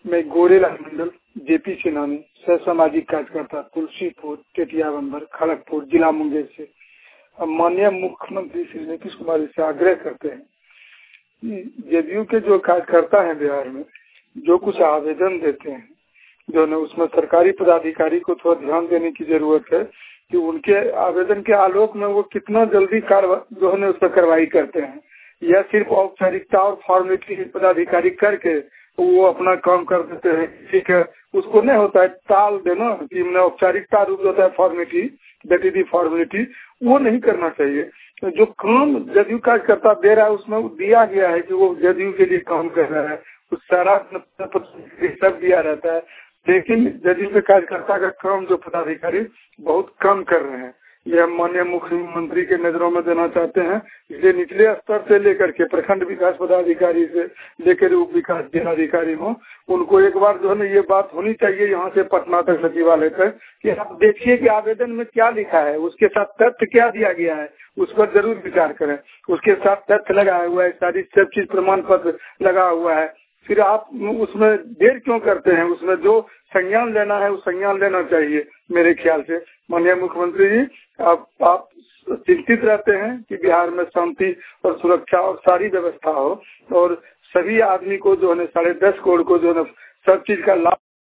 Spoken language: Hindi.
मैं गोरेलाल मंडल, जेपी सेनानी, सह सामाजिक कार्यकर्ता, तुलसीपुर, टेटियाबंबर, खड़गपुर, जिला मुंगेर से माननीय मुख्यमंत्री श्री नीतीश कुमार जी से आग्रह करते हैं कि जदयू के जो कार्यकर्ता हैं बिहार में, जो कुछ आवेदन देते हैं, जो है उसमें सरकारी पदाधिकारी को थोड़ा ध्यान देने की जरूरत है कि उनके आवेदन के आलोक में वो कितना जल्दी जो है उस पर कार्रवाई करते हैं, या सिर्फ औपचारिकता और फॉर्मेलिटी पदाधिकारी करके वो अपना काम कर देते हैं। ठीक है, उसको नहीं होता है टाल देना कि औपचारिकता रूप होता है formality, that is the formality, वो नहीं करना चाहिए। तो जो काम जदयू कार्यकर्ता दे रहा है उसमें दिया गया है कि वो जदयू के लिए काम कर रहा है, उस सारा सब दिया रहता है, लेकिन जदयू के कार्यकर्ता का काम जो पदाधिकारी बहुत कम कर रहे हैं, यह माननीय मुख्यमंत्री के नजरों में देना चाहते हैं। इसलिए निचले स्तर से लेकर के प्रखंड विकास पदाधिकारी से लेकर उप विकास जिलाधिकारी हो, उनको एक बार जो है ना ये बात होनी चाहिए यहाँ से पटना तक सचिवालय तक कि आप देखिए कि आवेदन में क्या लिखा है, उसके साथ तथ्य क्या दिया गया है, उस पर जरूर विचार करें। उसके साथ तथ्य लगा हुआ है, सारी सब चीज प्रमाण पत्र लगा हुआ है, फिर आप उसमें देर क्यों करते हैं? उसमें जो संज्ञान लेना है वो संज्ञान लेना चाहिए मेरे ख्याल से। माननीय मुख्यमंत्री जी, आप चिंतित रहते हैं कि बिहार में शांति और सुरक्षा और सारी व्यवस्था हो और सभी आदमी को जो है 10.5 करोड़ को जो है सब चीज का लाभ